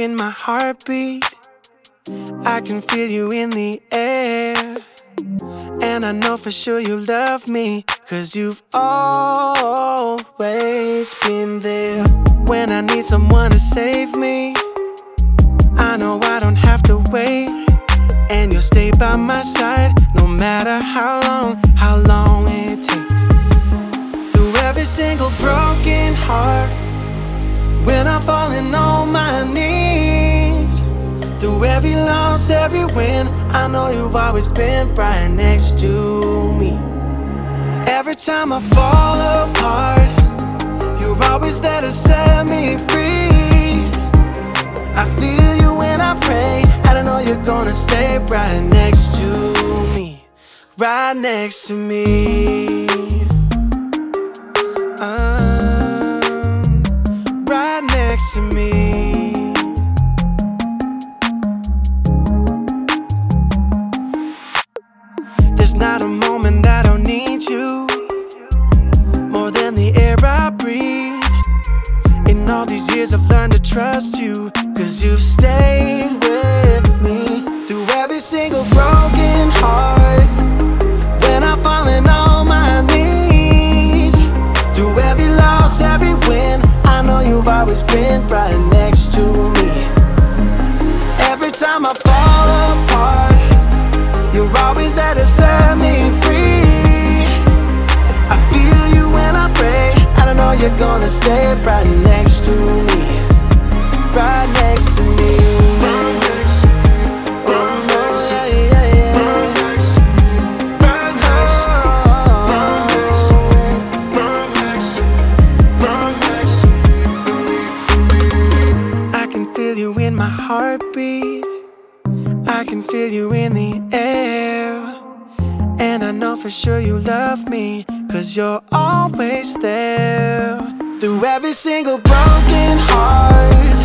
in my heartbeat. I can feel you in the air. And I know for sure you love me, 'cause you've always been there. When I need someone to save me, I know I don't have to wait. And you'll stay by my side, no matter how long it takes. Through every single broken heart, when I'm falling on my knees, through every loss, every win, I know you've always been right next to me. Every time I fall apart, you're always there to set me free. I feel you when I pray, and I know you're gonna stay right next to me. Right next to me. Right next to me. There's not a moment that I don't need you, more than the air I breathe. In all these years I've learned to trust you, 'cause you've stayed with me. Through every single broken heart, when I'm falling on my knees, through every loss, every win, I know you've always been right next to me. Every time I fall apart, you're always there to set me free. I feel you when I pray, and I know you're gonna stay right next to me. Right next to me. I can feel you in my heartbeat. I can feel you in the air. And I know for sure you love me, 'cause you're always there. Through every single broken heart,